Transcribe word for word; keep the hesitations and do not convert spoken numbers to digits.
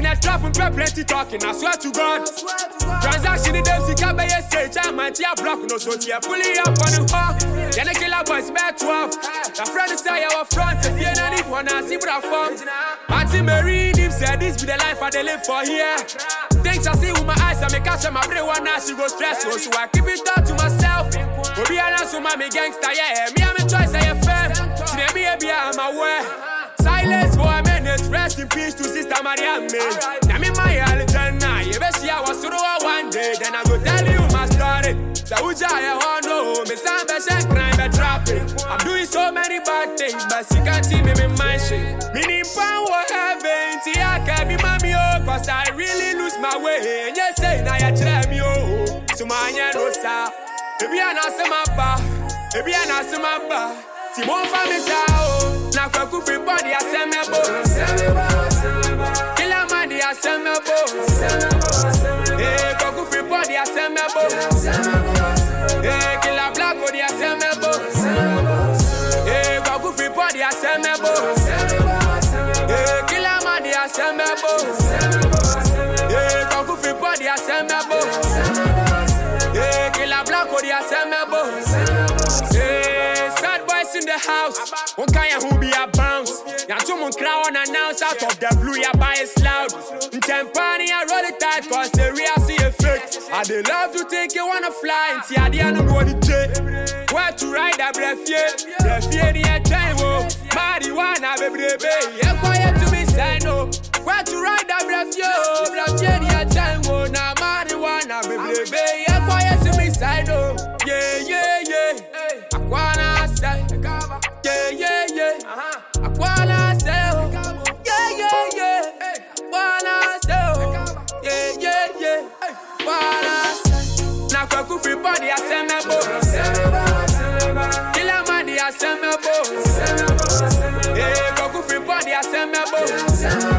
a trap and plenty talking, I swear to God. Transaction in them, sick up, I say, I might see a block, no so tea, pulling up on the hawk. Then a killer boys, back twelve. The friend is say our front, if you're not even one, I see what I found. Martin Marine, him said, this be the life I live for here. Things I see with my eyes, I make catch my brain one now, she go stress, so I keep it down to myself. But be honest with my gangster, yeah, me, I'm a choice, I am fair. See, me, be I'm aware. Silence for a minute, rest in peace to Sister Maria May. Now me my Alexandra, you bet see I was through one day, then I go tell you my story. So who's I want to know, me some best crime, but trapping. I'm doing so many bad things, but you can't see me in my shit. Meaning power heaven, see I can't be mommy, oh, cause I really lose my way. And you say, now you try me, oh, so my no sir. Baby, I know some mappa, baby, I know some mappa. Si mon femme sao, na kwa kufi body asemebo. Kila mandi asemebo. Eh, kwa kufi body asemebo. Eh, kila black body asemebo. Eh, kwa kufi body asemebo. Eh, kila mandi asemebo. Eh, kwa kufi body asemebo. Eh, kila black body asemebo. In the house, one kind who be a bounce. Now two mon crowd announce out of the blue, ya buy it loud. In Tempani, I roll it tight, cause the real see effect. I they love to take you wanna fly, and see I didn't know the jet. Where to ride that breath, yeah, breath, yeah, the time, oh. Marijuana, baby, baby, yeah, quiet to me, say no. Where to ride that breath, yo, breath, yeah, the time, oh. Now, marijuana, baby, baby, yeah, quiet to me, say no. Yeah, yeah, yeah. I wanna say. Yeah, yeah, yeah. Uh-huh. I wanna say, oh. Yeah, yeah, yeah. I wanna say, oh. Yeah, yeah, yeah. I wanna say. Na kwa kufi body asemebo. Kila mandi asemebo. Eh, kwa kufi body asemebo.